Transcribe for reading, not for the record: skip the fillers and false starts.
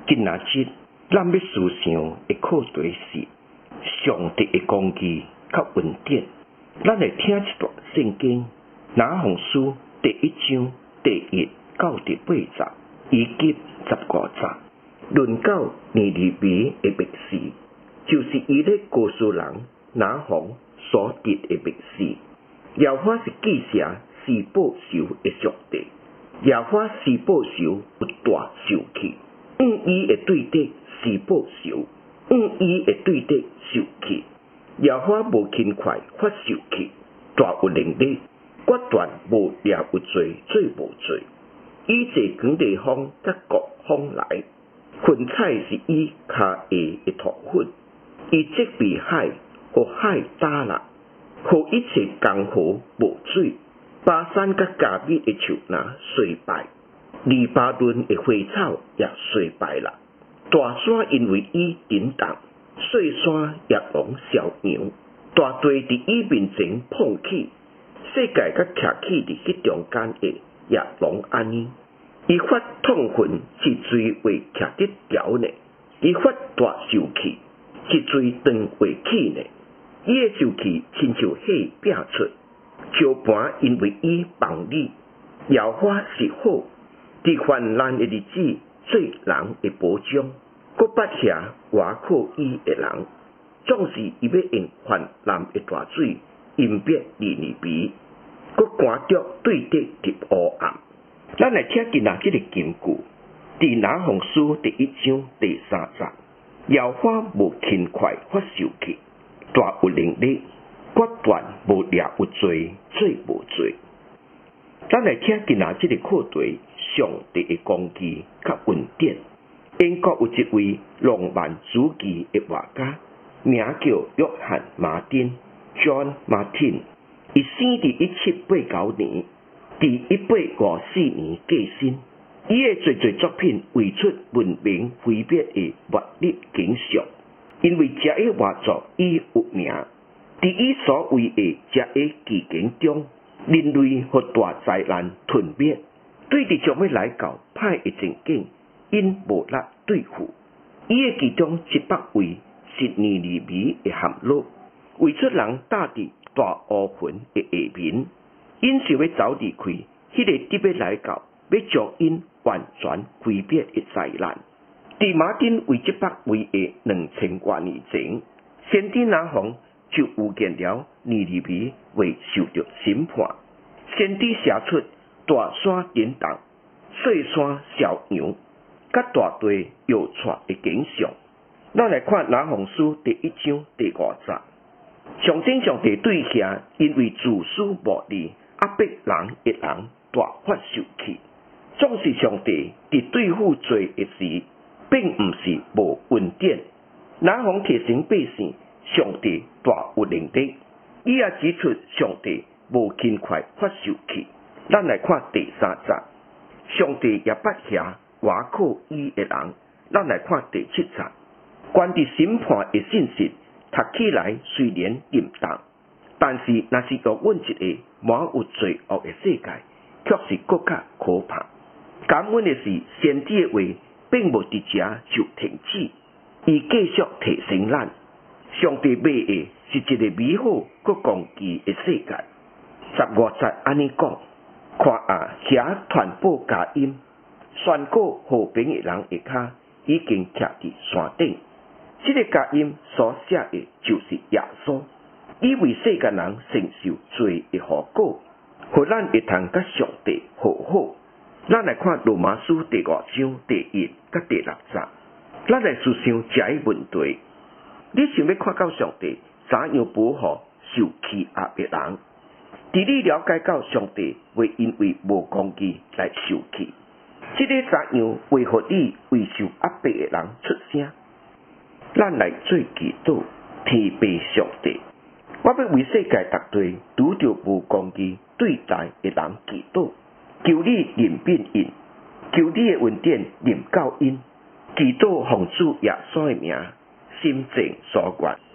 今仔日咱要思想的课题是上帝的公义甲恩典。咱来听一段圣经，拿鸿书第1章第1到第8节，以及15节，论到尼尼微的密事，就是伊咧告诉人拿鸿所得的密事。耶和华是记者施报仇的上帝，耶和华施报仇有大受气，伊会对敌施报仇，伊会对敌受气。耶和华无轻快发受气，大有能力，决断无掠有罪，做无罪。伊坐光地方甲国风来，云彩是伊脚下的土粉。伊责备海，互海打烂，互一切江河无水。巴山甲加密的树林衰败，黎巴嫩的花草也衰败啦。大山因为伊震动，小山也拢消扬。大地伫伊面前碰起，世界甲徛起伫迄中间的也拢安尼。伊发痛恨，是水会徛得条呢；伊发大受气，是水长会起呢。伊的受气亲像火拼出，石盘因为伊放你。耶和华是好，伫患难的日子做人的保障，搁捌遐倚靠伊的人。总是伊要用泛滥的大水淹灭尼尼微，搁赶着对敌入黑暗。咱来听今仔日个金句，伫拿鸿书第1章第3节，耶和华无轻快发受气，大有能力，决断无掠有罪，做无罪。咱来听今仔日个课题，上帝的公义甲恩典。英国有一位浪漫主义的画家，名叫约翰马丁 （John Martin）。伊生伫1789年，伫1854年过身。伊的侪作品绘出文明毁灭的末日景象。因为这个画作伊有名，伫伊所为的这个奇景中，人类互大灾难吞灭。对伫将要来到歹的情景，因无力对付。伊的其中100位是尼尼微的陷落，为出人搭伫大乌云的下面，因想要走离开迄个特要来到，要将因完全毁灭的灾难。伫马丁为100位的2000多年前，先知拿鸿就预见了尼尼微会受到审判。先知写出大山震动、小山消扬，甲大地摇出的景象。咱来看拿鸿书第1章第5节，象征上帝对遐因为自私无利、压迫人的人大发受气。总是上帝伫对付罪的时，并毋是无恩典。拿鸿提醒百姓，上帝大有能力。伊也指出上帝无轻快发受气。咱来看第3节，上帝也捌遐倚靠伊的人。咱来看第7节，关于审判的信息，读起来虽然沉重，但是若是用阮一个满有罪恶的世界，却是更加可怕。感恩的是，先知的话并无伫遮就停止，伊继续提醒咱，上帝要的是一个美好佮公义的世界。15节安尼讲，看啊，遐传播佳音，宣告和平的人下骹已经徛伫山顶。这个佳音所写的就是耶稣，伊为世间人承受罪的后果，互咱会通甲上帝和好。咱来看罗马书第5章第1甲第6节，咱来思想这个问题：你想要看到上帝怎样保护受欺压的人？伫你了解到上帝会因为无公义来受气，这个怎样维护你为受压迫的人出声？咱来做祈祷，天父上帝，我要为世界各地拄着无公义对待的人祈祷。求你怜悯因，求你的恩典临到因，祈祷奉主耶稣的名，心正所愿。